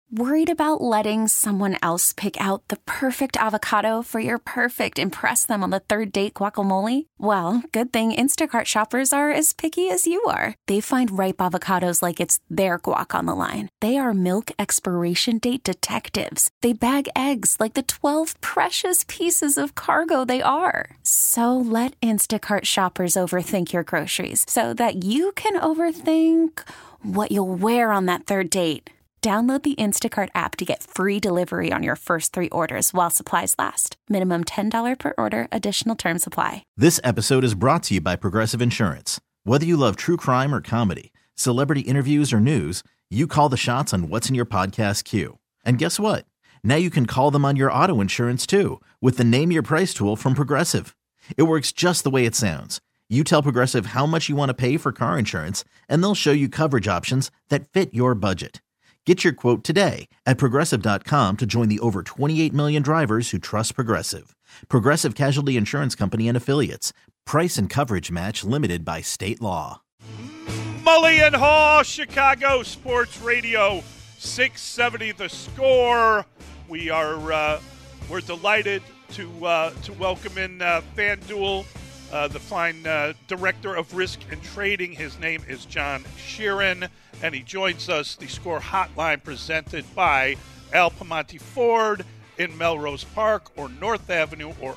Worried about letting someone else pick out the perfect avocado for your perfect impress them on the third date guacamole? Well, good thing Instacart shoppers are as picky as you are. They find ripe avocados like it's their guac on the line. They are milk expiration date detectives. They bag eggs like the 12 precious pieces of cargo they are. So let Instacart shoppers overthink your groceries so that you can overthink what you'll wear on that third date. Download the Instacart app to get free delivery on your first 3 orders while supplies last. Minimum $10 per order. Additional terms apply. This episode is brought to you by Progressive Insurance. Whether you love true crime or comedy, celebrity interviews or news, you call the shots on what's in your podcast queue. And guess what? Now you can call them on your auto insurance too with the Name Your Price tool from Progressive. It works just the way it sounds. You tell Progressive how much you want to pay for car insurance, and they'll show you coverage options that fit your budget. Get your quote today at Progressive.com to join the over 28 million drivers who trust Progressive. Progressive Casualty Insurance Company and Affiliates. Price and coverage match limited by state law. Mully and Haw, Chicago Sports Radio, 670 The Score. We're delighted to welcome in FanDuel, the fine director of risk and trading. His name is John Sheeran, and he joins us, the Score Hotline, presented by Al Piemonte Ford in Melrose Park or North Avenue or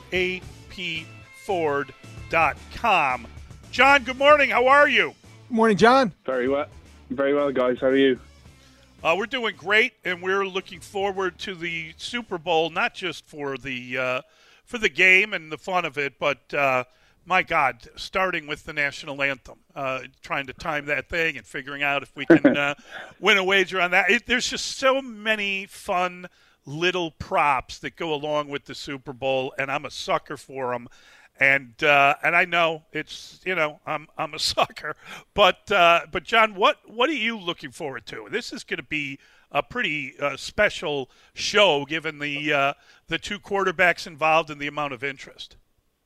apford.com. John, good morning. How are you? Good morning, John. Very well, guys. How are you? We're doing great, and we're looking forward to the Super Bowl, not just for the game and the fun of it, but my God, starting with the national anthem, trying to time that thing and figuring out if we can win a wager on that. There's just so many fun little props that go along with the Super Bowl, and I'm a sucker for them. And I know it's, I'm a sucker, but John, what are you looking forward to? This is going to be a pretty special show, given the 2 quarterbacks involved and the amount of interest.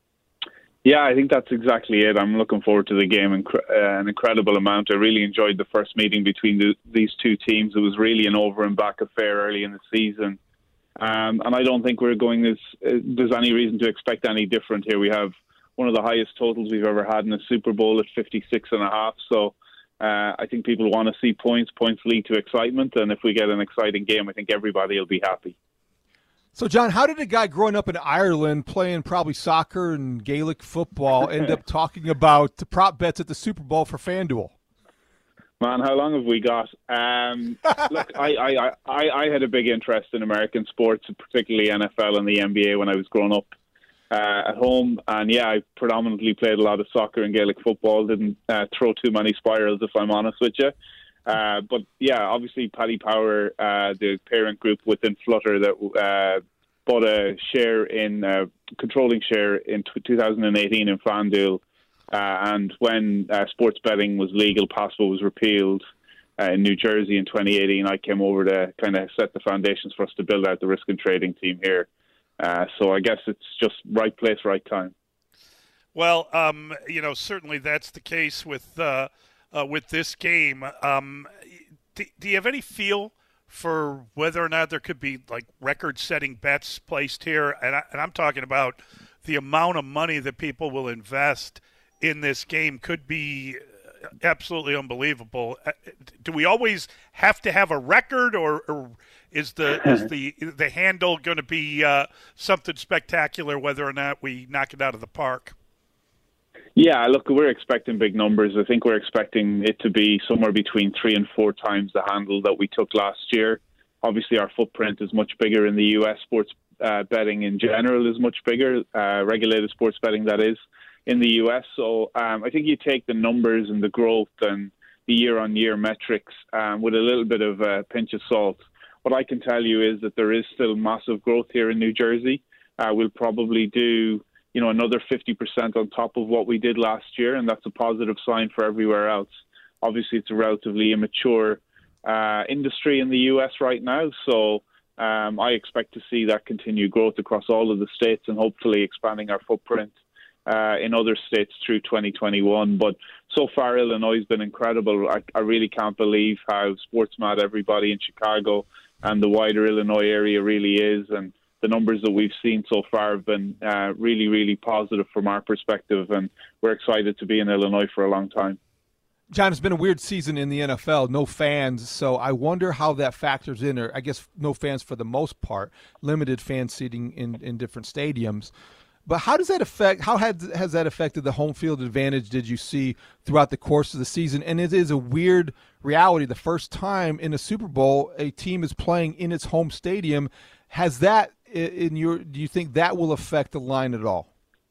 Yeah, I think that's exactly it. I'm looking forward to the game an incredible amount. I really enjoyed the first meeting between these two teams. It was really an over and back affair early in the season. And I don't think there's any reason to expect any different here. We have one of the highest totals we've ever had in a Super Bowl at 56.5. So I think people want to see points. Points lead to excitement. And if we get an exciting game, I think everybody will be happy. So, John, how did a guy growing up in Ireland playing probably soccer and Gaelic football end up talking about the prop bets at the Super Bowl for FanDuel? Man, how long have we got? Look, I had a big interest in American sports, particularly NFL and the NBA when I was growing up at home. And, yeah, I predominantly played a lot of soccer and Gaelic football. Didn't throw too many spirals, if I'm honest with you. But, yeah, obviously Paddy Power, the parent group within Flutter that bought a controlling share in 2018 in FanDuel. And when sports betting was legal, PASPA was repealed in New Jersey in 2018, I came over to kind of set the foundations for us to build out the risk and trading team here. So I guess it's just right place, right time. Well, certainly that's the case with this game. Do you have any feel for whether or not there could be like record-setting bets placed here? And I'm talking about the amount of money that people will invest in this game could be absolutely unbelievable. Do we always have to have a record, or is the handle going to be something spectacular whether or not we knock it out of the park? Yeah, look, we're expecting big numbers. I think we're expecting it to be somewhere between 3 and 4 times the handle that we took last year. Obviously, our footprint is much bigger in the U.S. Sports betting in general is much bigger, regulated sports betting, that is, in the U.S. So I think you take the numbers and the growth and the year-on-year metrics with a little bit of a pinch of salt. What I can tell you is that there is still massive growth here in New Jersey. We'll probably do another 50% on top of what we did last year, and that's a positive sign for everywhere else. Obviously, it's a relatively immature industry in the U.S. right now, so I expect to see that continued growth across all of the states and hopefully expanding our footprint in other states through 2021. But so far, Illinois has been incredible. I really can't believe how sports mad everybody in Chicago and the wider Illinois area really is. And the numbers that we've seen so far have been really, really positive from our perspective, and we're excited to be in Illinois for a long time. John, it's been a weird season in the NFL, no fans, so I wonder how that factors in, or I guess no fans for the most part, limited fan seating in different stadiums. But how does that affect? How has that affected the home field advantage? Did you see throughout the course of the season? And it is a weird reality. The first time in a Super Bowl a team is playing in its home stadium. Has that do you think that will affect the line at all?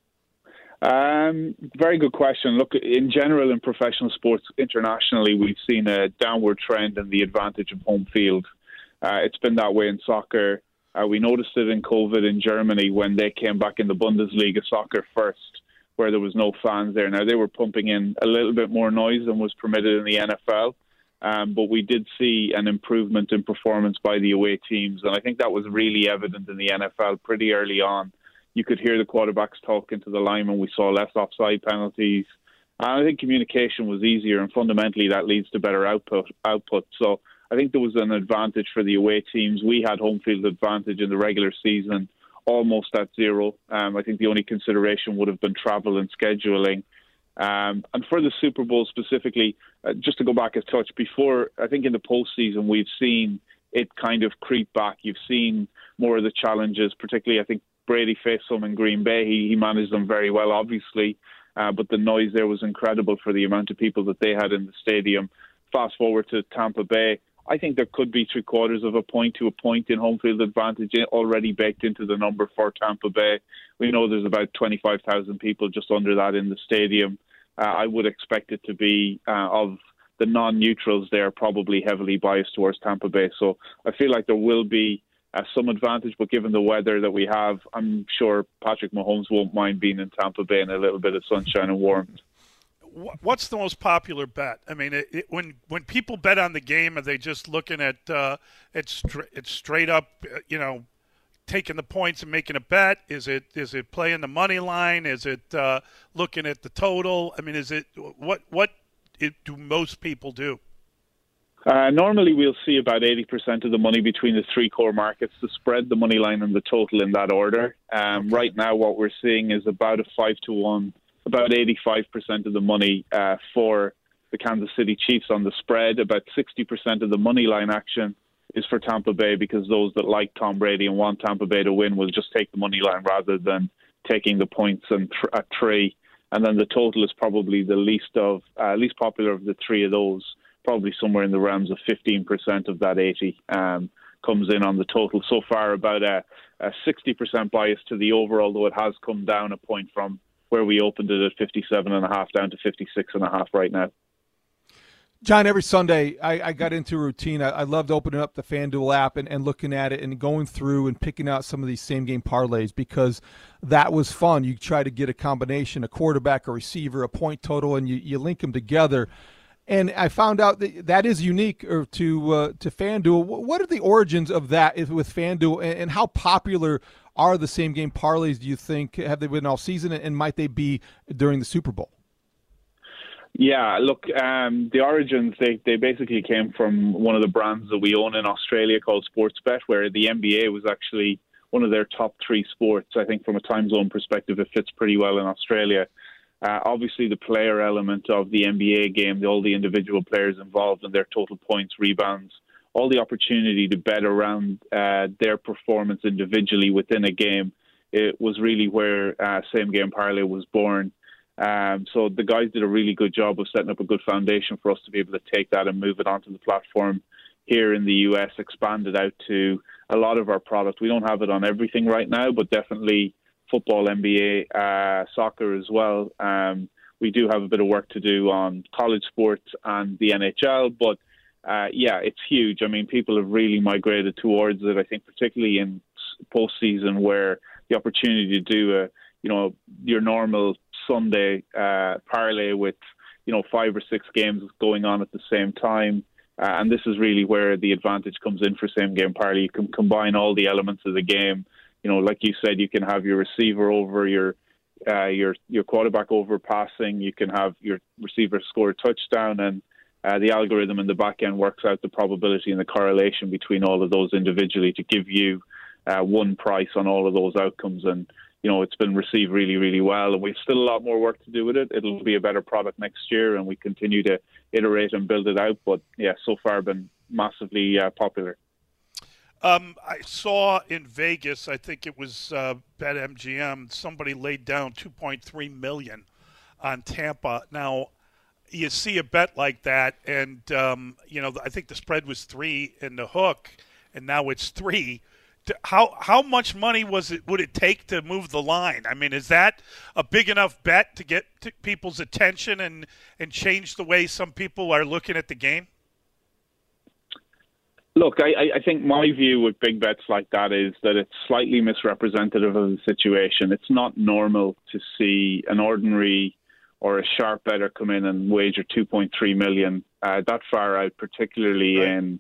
Very good question. Look, in general, in professional sports internationally, we've seen a downward trend in the advantage of home field. It's been that way in soccer. We noticed it in COVID in Germany when they came back in the Bundesliga soccer first, where there was no fans there. Now, they were pumping in a little bit more noise than was permitted in the NFL, but we did see an improvement in performance by the away teams, and I think that was really evident in the NFL pretty early on. You could hear the quarterbacks talking to the linemen. We saw less offside penalties. I think communication was easier, and fundamentally that leads to better output. So I think there was an advantage for the away teams. We had home field advantage in the regular season, almost at zero. I think the only consideration would have been travel and scheduling. And for the Super Bowl specifically, just to go back a touch, before, I think in the postseason, we've seen it kind of creep back. You've seen more of the challenges, particularly I think Brady faced some in Green Bay. He managed them very well, obviously, but the noise there was incredible for the amount of people that they had in the stadium. Fast forward to Tampa Bay, I think there could be 3/4 of a point to a point in home field advantage already baked into the number for Tampa Bay. We know there's about 25,000 people just under that in the stadium. I would expect it to be of the non-neutrals there, probably heavily biased towards Tampa Bay. So I feel like there will be some advantage, but given the weather that we have, I'm sure Patrick Mahomes won't mind being in Tampa Bay in a little bit of sunshine and warmth. What's the most popular bet? I mean, when people bet on the game, are they just looking at it's straight up, taking the points and making a bet? Is it playing the money line? Is it looking at the total? I mean, is it what do most people do? Normally, we'll see about 80% of the money between the three core markets: the spread, the money line, and the total in that order. Right now, what we're seeing is about a 5-1, about 85% of the money for the Kansas City Chiefs on the spread. About 60% of the money line action is for Tampa Bay, because those that like Tom Brady and want Tampa Bay to win will just take the money line rather than taking the points at 3. And then the total is probably the least popular of the three of those. Probably somewhere in the realms of 15% of that 80 comes in on the total. So far, about a 60% bias to the over, although it has come down a point from where we opened it at 57.5 down to 56.5 right now. John, every Sunday I got into a routine. I loved opening up the FanDuel app and looking at it and going through and picking out some of these same-game parlays, because that was fun. You try to get a combination, a quarterback, a receiver, a point total, and you link them together. And I found out that is unique to FanDuel. What are the origins of that with FanDuel, and how popular are the same-game parlays, do you think? Have they been all season, and might they be during the Super Bowl? Yeah, look, the origins, they basically came from one of the brands that we own in Australia called Sportsbet, where the NBA was actually one of their top 3 sports. I think from a time zone perspective, it fits pretty well in Australia. Obviously, the player element of the NBA game, all the individual players involved and their total points, rebounds, all the opportunity to bet around their performance individually within a game, it was really where Same Game Parlay was born. So the guys did a really good job of setting up a good foundation for us to be able to take that and move it onto the platform here in the US, expand it out to a lot of our product. We don't have it on everything right now, but definitely football, NBA, soccer as well. We do have a bit of work to do on college sports and the NHL, but yeah, it's huge. I mean, people have really migrated towards it. I think particularly in postseason, where the opportunity to do your normal Sunday parlay with 5 or 6 games going on at the same time, and this is really where the advantage comes in for same game parlay. You can combine all the elements of the game. Like you said, you can have your receiver over, your quarterback over passing. You can have your receiver score a touchdown, and the algorithm in the back end works out the probability and the correlation between all of those individually to give you one price on all of those outcomes. And, it's been received really, really well. And we've still a lot more work to do with it. It'll be a better product next year, and we continue to iterate and build it out. But, yeah, so far been massively popular. I saw in Vegas, I think it was BetMGM, somebody laid down $2.3 million on Tampa. Now, you see a bet like that, and, I think the spread was 3 in the hook, and now it's 3. How much money would it take to move the line? I mean, is that a big enough bet to get people's attention and change the way some people are looking at the game? Look, I think my view with big bets like that is that it's slightly misrepresentative of the situation. It's not normal to see an ordinary or a sharp bettor come in and wager $2.3 million that far out, particularly in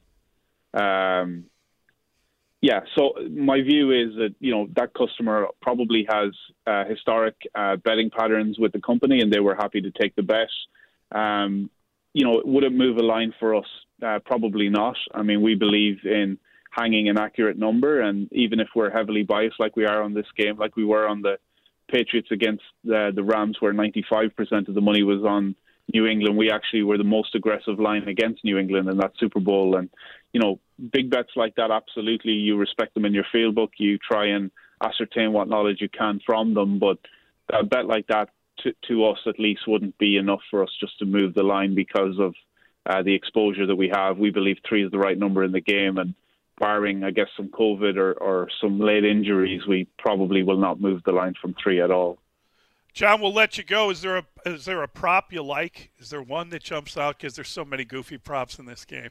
so my view is that, that customer probably has historic betting patterns with the company, and they were happy to take the bet. Would it move a line for us? Probably not. I mean, we believe in hanging an accurate number, and even if we're heavily biased like we are on this game, like we were on the Patriots against the Rams, where 95% of the money was on New England, we actually were the most aggressive line against New England in that Super Bowl. And, big bets like that, absolutely, you respect them in your field book. You try and ascertain what knowledge you can from them. But a bet like that, to us at least, wouldn't be enough for us just to move the line because of the exposure that we have. We believe 3 is the right number in the game. And barring, I guess, some COVID or some late injuries, we probably will not move the line from 3 at all. John, we'll let you go. Is there a prop you like? Is there one that jumps out? Because there's so many goofy props in this game.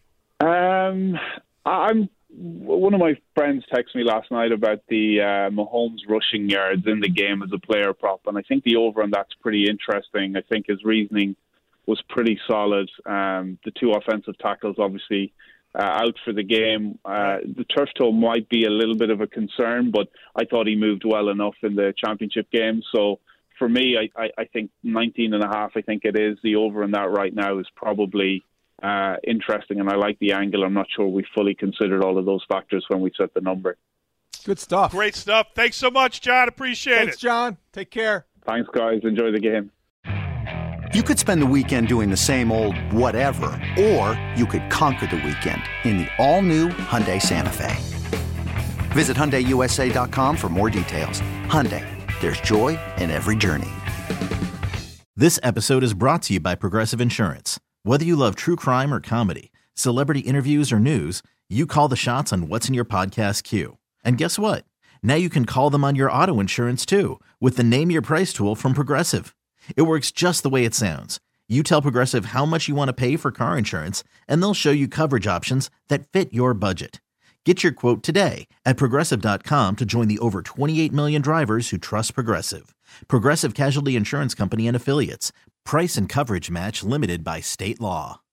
One of my friends texted me last night about the Mahomes rushing yards in the game as a player prop, and I think the over on that's pretty interesting. I think his reasoning was pretty solid. The 2 offensive tackles, obviously, out for the game. The turf toe might be a little bit of a concern, but I thought he moved well enough in the championship game. So for me, I think 19.5, I think it is. The over on that right now is probably interesting, and I like the angle. I'm not sure we fully considered all of those factors when we set the number. Good stuff. Great stuff. Thanks so much, John. Appreciate it. Thanks, John. Take care. Thanks, guys. Enjoy the game. You could spend the weekend doing the same old whatever, or you could conquer the weekend in the all-new Hyundai Santa Fe. Visit HyundaiUSA.com for more details. Hyundai, there's joy in every journey. This episode is brought to you by Progressive Insurance. Whether you love true crime or comedy, celebrity interviews or news, you call the shots on what's in your podcast queue. And guess what? Now you can call them on your auto insurance too with the Name Your Price tool from Progressive. It works just the way it sounds. You tell Progressive how much you want to pay for car insurance, and they'll show you coverage options that fit your budget. Get your quote today at Progressive.com to join the over 28 million drivers who trust Progressive. Progressive Casualty Insurance Company and Affiliates. Price and coverage match limited by state law.